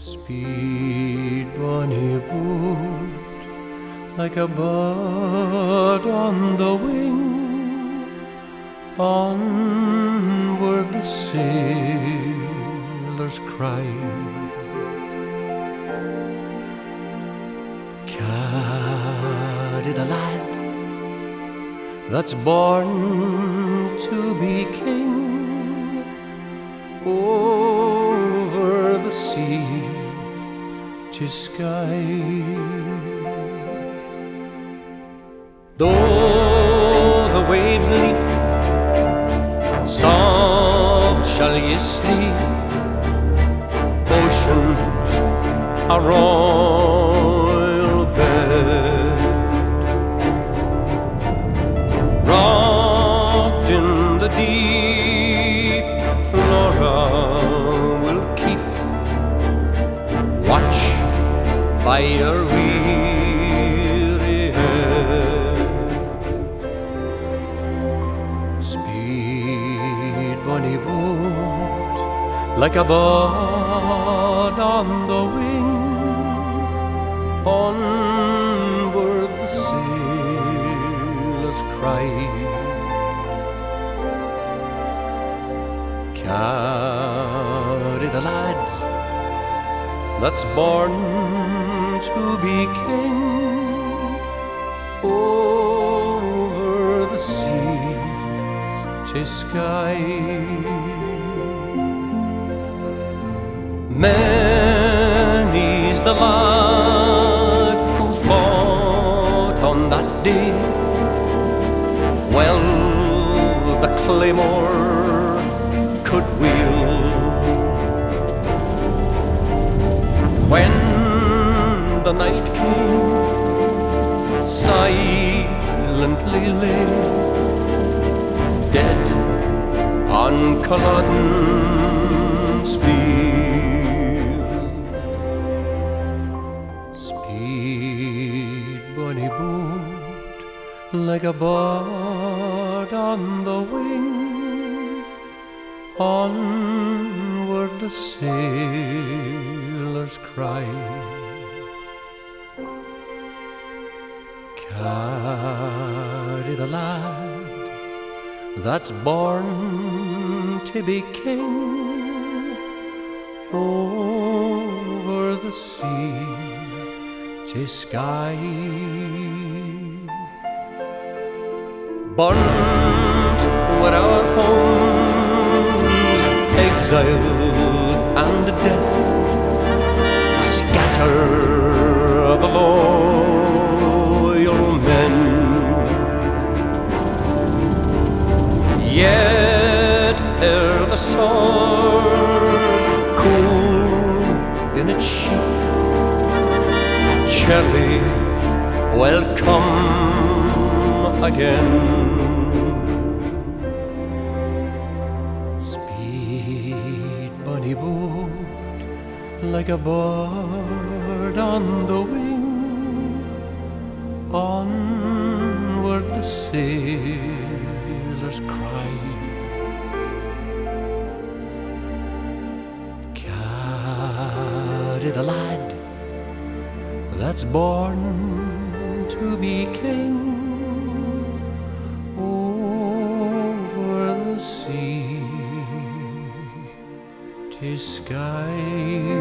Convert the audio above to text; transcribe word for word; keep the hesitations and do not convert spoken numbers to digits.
Speed, bonny boat, like a bird on the wing, onward the sailors cry. Carry the lad that's born to be king over the sea to sky. Though the waves leap, soft shall ye sleep. Oceans are royal bed, rocked in the deep. Flora will keep watch by your weary head. Speed, bonny boat, like a bird on the wing, onward the sailors cry. Carry the lad that's born to be king over the sea to sky. Many's the lad who fought on that day. Well, the claymore could wield. When the night came, silently lay dead on Culloden's field. Speed, bonny boat, like a bird on the wing, onward the sailors cry. Carry the lad that's born to be king over the sea to sky. Burnt were our homes, exile and death, scatter the loyal men. Yet ere the sword cool in its sheath, Cherry, welcome again. Speed, bonny boat, like a bird on the wing, onward the sailors cry. Carry the lad that's born to be king over the sea to sky.